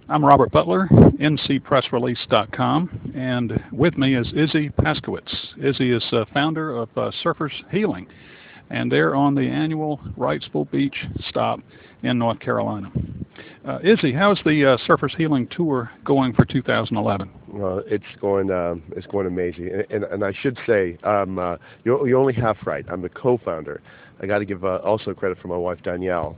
I'm Robert Butler, ncpressrelease.com, and with me is Izzy Paskowitz. Izzy is founder of Surfers Healing, and they're on the annual Wrightsville Beach stop in North Carolina. Izzy, how's the Surfers Healing Tour going for 2011? Well, it's going amazing, and I should say you're only half right. I'm the co-founder. I got to give also credit for my wife Danielle,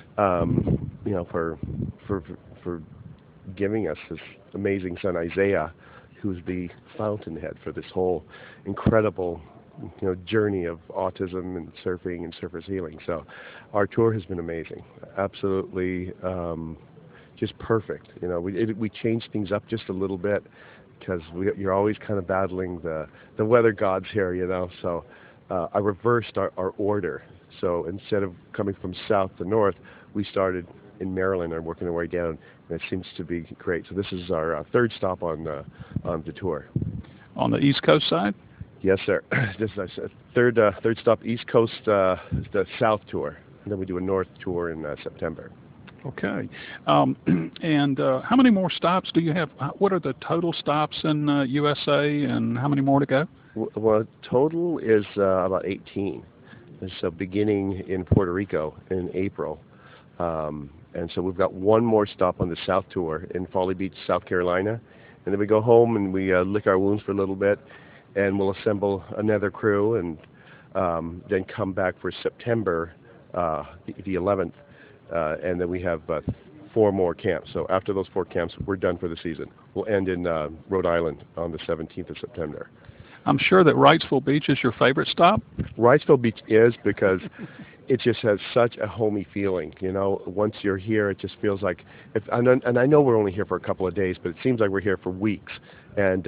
for giving us this amazing son Isaiah, who's the fountainhead for this whole incredible journey of autism and surfing and surfers healing. So our tour has been amazing, absolutely just perfect. We changed things up just a little bit because you're always kind of battling the weather gods here, so I reversed our order. So instead of coming from south to north, we started in Maryland and working our way down, and it seems to be great. So this is our third stop on the tour. On the East Coast side? Yes, sir. This is our third stop, East Coast, the South tour. And then we do a North tour in September. Okay. And how many more stops do you have? What are the total stops in USA, and how many more to go? Well, total is about 18. So beginning in Puerto Rico in April. And so we've got one more stop on the South tour in Folly Beach, South Carolina. And then we go home and we lick our wounds for a little bit, and we'll assemble another crew and then come back for September the 11th. And then we have 4 more camps. So after those 4 camps, we're done for the season. We'll end in Rhode Island on the 17th of September. I'm sure that Wrightsville Beach is your favorite stop? Wrightsville Beach is, because it just has such a homey feeling. Once you're here, it just feels like, and I know we're only here for a couple of days, but it seems like we're here for weeks. And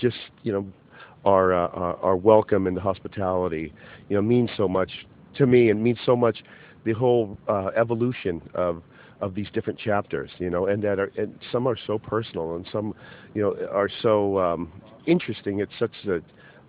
our welcome and the hospitality, means so much to me, and means so much the whole evolution of these different chapters, and some are so personal, and some, are so interesting. It's such a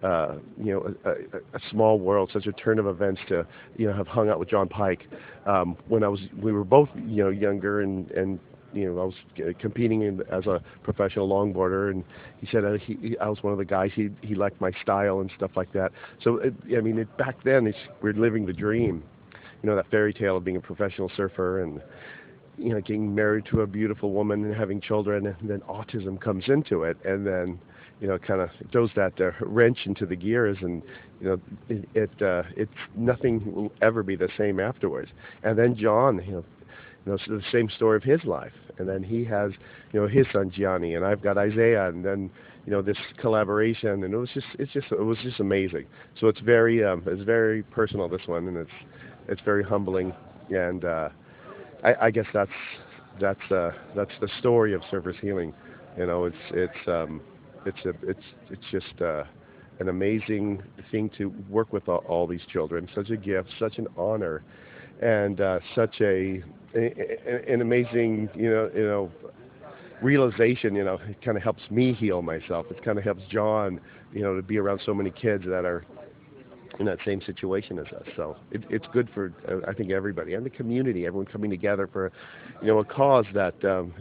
small world, such a turn of events to have hung out with John Pike when we were both younger, and I was competing as a professional longboarder, and he said I was one of the guys, he liked my style and stuff like that. So back then we're living the dream, that fairy tale of being a professional surfer, and getting married to a beautiful woman and having children, and then autism comes into it, and then kind of throws that wrench into the gears, and it's nothing will ever be the same afterwards. And then John, so the same story of his life, and then he has his son Gianni, and I've got Isaiah, and then this collaboration, and it was just amazing. So it's very personal, this one, and it's very humbling, and I guess that's the story of Surfers Healing. It's just an amazing thing to work with all these children. Such a gift, such an honor, and such an amazing realization. It kind of helps me heal myself. It kind of helps John, to be around so many kids that are in that same situation as us. So it's good for I think everybody and the community, everyone coming together for a cause that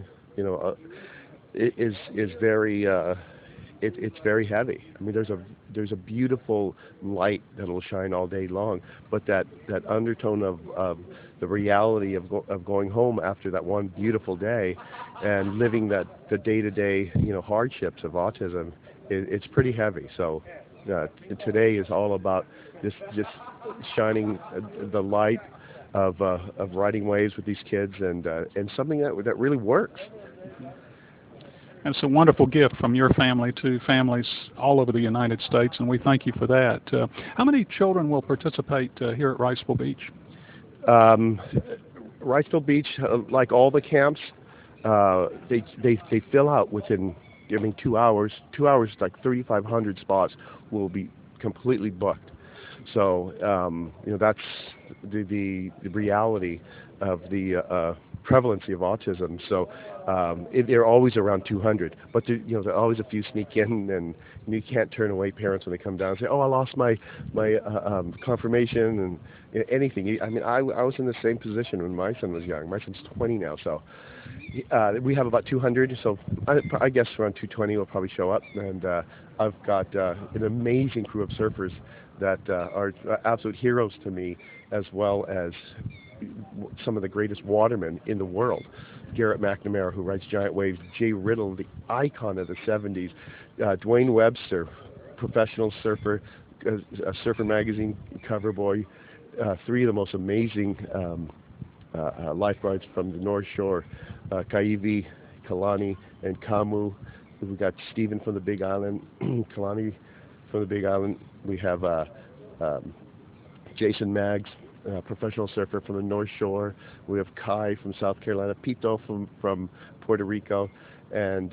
is very. It's very heavy. I mean, there's a beautiful light that'll shine all day long, but that undertone of the reality of going home after that one beautiful day, and living the day-to-day hardships of autism, it's pretty heavy. So today is all about just shining the light of riding waves with these kids, and something that really works. And it's a wonderful gift from your family to families all over the United States, and we thank you for that. How many children will participate here at Wrightsville Beach? Wrightsville Beach, like all the camps, they fill out within 2 hours. 2 hours, like 3,500 spots will be completely booked. So that's the reality of the prevalency of autism. So they're always around 200, but there are always a few sneak in, and you can't turn away parents when they come down and say, "Oh, I lost my confirmation," and anything. I mean, I was in the same position when my son was young. My son's 20 now, so we have about 200. So I guess around 220 will probably show up, and I've got an amazing crew of surfers that are absolute heroes to me, as well as some of the greatest watermen in the world. Garrett McNamara, who rides giant waves, Jay Riddle, the icon of the 70s, Dwayne Webster, professional surfer, a Surfer Magazine cover boy, three of the most amazing lifeguards from the North Shore, Kaivi, Kalani, and Kamu. We've got Stephen from the Big Island, Kalani from the Big Island. We have Jason Maggs, professional surfer from the North Shore. We have Kai from South Carolina, Pito from Puerto Rico, and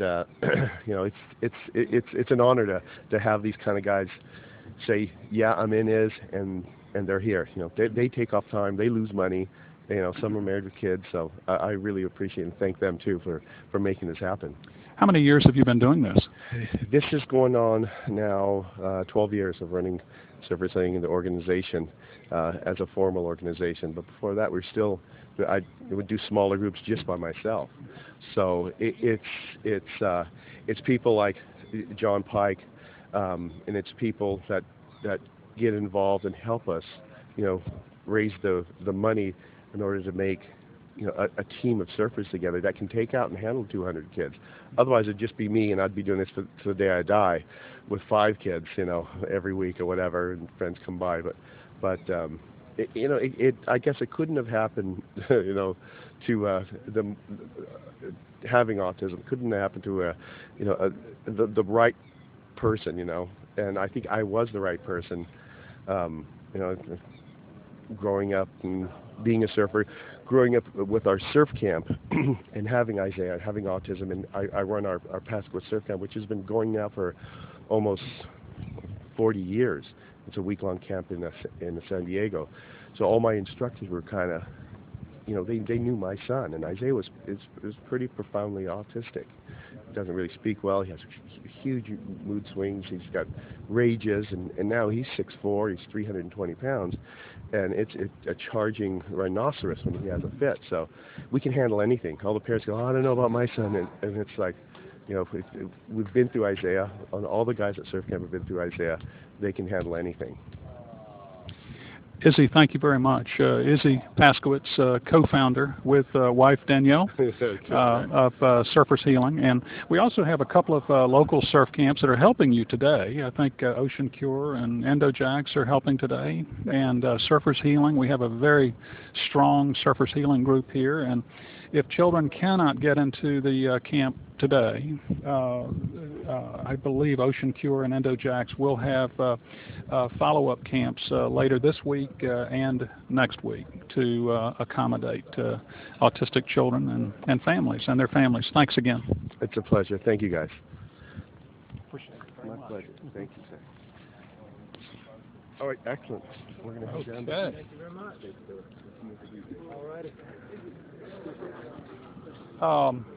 it's an honor to have these kind of guys say, "Yeah, I'm in," and they're here. They take off time, they lose money. Some are married with kids, so I really appreciate and thank them too for making this happen. How many years have you been doing this? This is going on now 12 years of running Surfer Sailing in the organization as a formal organization. But before that, I would do smaller groups just by myself. So it's people like John Pike, and it's people that get involved and help us, raise the money in order to make a team of surfers together that can take out and handle 200 kids. Otherwise, it'd just be me, and I'd be doing this to the day I die, with 5 kids, every week or whatever, and friends come by. But I guess it couldn't have happened, to them having autism. Couldn't have happened to the right person, And I think I was the right person, growing up and being a surfer, growing up with our surf camp and having Isaiah, having autism, and I run our Pasquet Surf Camp, which has been going now for almost 40 years. It's a week-long camp in San Diego. So all my instructors were kind of, they knew my son, and Isaiah is pretty profoundly autistic. He doesn't really speak well. He has huge mood swings. He's got rages, and now he's 6'4". He's 320 pounds. And it's a charging rhinoceros when he has a fit. So we can handle anything. All the parents go, "Oh, I don't know about my son," and it's like, we've been through Isaiah. All the guys at Surf Camp have been through Isaiah. They can handle anything. Izzy, thank you very much. Izzy Paskowitz, co-founder with wife Danielle of Surfers Healing. And we also have a couple of local surf camps that are helping you today. I think Ocean Cure and Endojax are helping today. And Surfers Healing, we have a very strong Surfers Healing group here. And if children cannot get into the camp today, I believe Ocean Cure and Endojax will have follow-up camps later this week and next week to accommodate autistic children and families and their families. Thanks again. It's a pleasure. Thank you, guys. Appreciate it very much. My pleasure. Thank you, sir. All right, excellent. We're going to head down. Thank you very much. All righty.